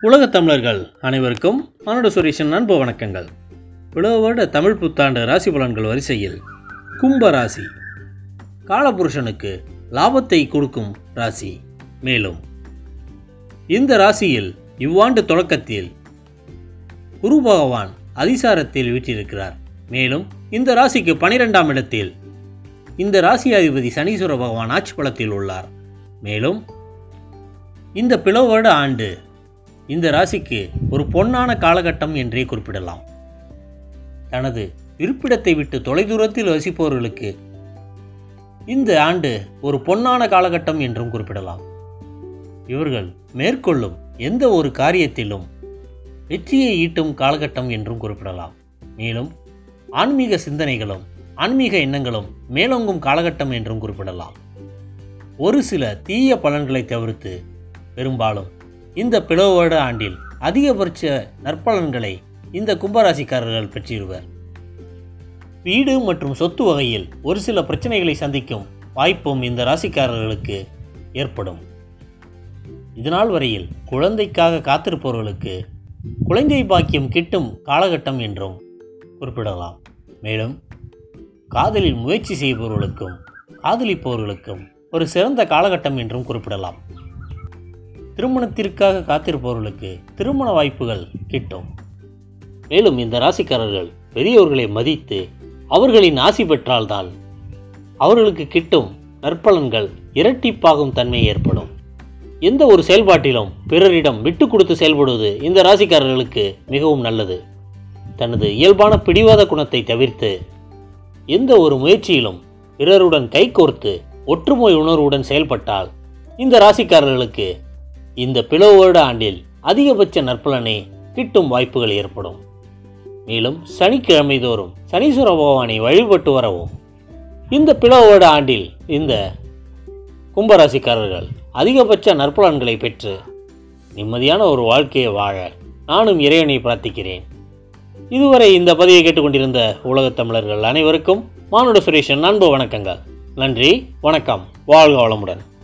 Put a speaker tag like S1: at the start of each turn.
S1: உலகத் தமிழர்கள் அனைவருக்கும் மானுட சுரேஷன் அன்பு வணக்கங்கள். பிளவு வருட தமிழ் புத்தாண்டு ராசி பலன்கள் வரிசையில் கும்ப ராசி காலபுருஷனுக்கு லாபத்தை கொடுக்கும் ராசி. மேலும் இந்த ராசியில் இவ்வாண்டு தொடக்கத்தில் குரு பகவான் அதிசாரத்தில் வீற்றிருக்கிறார். மேலும் இந்த ராசிக்கு 12ஆம் இடத்தில் இந்த ராசி அதிபதி சனீஸ்வர பகவான் ஆட்சி பலத்தில் உள்ளார். மேலும் இந்த பிளவு வருட ஆண்டு இந்த ராசிக்கு ஒரு பொன்னான காலகட்டம் என்றே குறிப்பிடலாம். தனது இருப்பிடத்தை விட்டு தொலைதூரத்தில் வசிப்பவர்களுக்கு இந்த ஆண்டு ஒரு பொன்னான காலகட்டம் என்றும் குறிப்பிடலாம். இவர்கள் மேற்கொள்ளும் எந்த ஒரு காரியத்திலும் வெற்றியை ஈட்டும் காலகட்டம் என்றும் குறிப்பிடலாம். மேலும் ஆன்மீக சிந்தனைகளும் ஆன்மீக எண்ணங்களும் மேலோங்கும் காலகட்டம் என்றும் குறிப்பிடலாம். ஒரு சில தீய பலன்களை தவிர்த்து பெரும்பாலும் இந்த பிளவு வருட ஆண்டில் அதிகபட்ச நற்பலன்களை இந்த கும்பராசிக்காரர்கள் பெற்றிருவர். வீடு மற்றும் சொத்து வகையில் ஒரு சில பிரச்சனைகளை சந்திக்கும் வாய்ப்பும் இந்த ராசிக்காரர்களுக்கு ஏற்படும். இதனால் வரையில் குழந்தைக்காக காத்திருப்பவர்களுக்கு குழந்தை பாக்கியம் கிட்டும் காலகட்டம் என்றும் குறிப்பிடலாம். மேலும் காதலில் முயற்சி செய்பவர்களுக்கும் காதலிப்பவர்களுக்கும் ஒரு சிறந்த காலகட்டம் என்றும் குறிப்பிடலாம். திருமணத்திற்காக காத்திருப்பவர்களுக்கு திருமண வாய்ப்புகள் கிட்டும். மேலும் இந்த ராசிக்காரர்கள் பெரியவர்களை மதித்து அவர்களின் ஆசி பெற்றால்தான் அவர்களுக்கு கிட்டும் நற்பலன்கள் இரட்டிப்பாகும் தன்மை ஏற்படும். எந்த ஒரு செயல்பாட்டிலும் பிறரிடம் விட்டு கொடுத்து செயல்படுவது இந்த ராசிக்காரர்களுக்கு மிகவும் நல்லது. தனது இயல்பான பிடிவாத குணத்தை தவிர்த்து எந்த ஒரு முயற்சியிலும் பிறருடன் கைகோர்த்து ஒற்றுமை உணர்வுடன் செயல்பட்டால் இந்த ராசிக்காரர்களுக்கு இந்த பிளவு வருட ஆண்டில் அதிகபட்ச நற்பலனை கிட்டும் வாய்ப்புகள் ஏற்படும். மேலும் சனிக்கிழமை தோறும் சனீஸ்வர பகவானை வழிபட்டு வரவும் இந்த பிளவு வருட ஆண்டில் இந்த கும்பராசிக்காரர்கள் அதிகபட்ச நற்பலன்களை பெற்று நிம்மதியான ஒரு வாழ்க்கையை வாழ நானும் இறைவனை பிரார்த்திக்கிறேன். இதுவரை இந்த பதிவை கேட்டுக்கொண்டிருந்த உலகத் தமிழர்கள் அனைவருக்கும் மானுட சுரேஷன் அன்பு வணக்கங்கள். நன்றி, வணக்கம், வாழ்க வளமுடன்.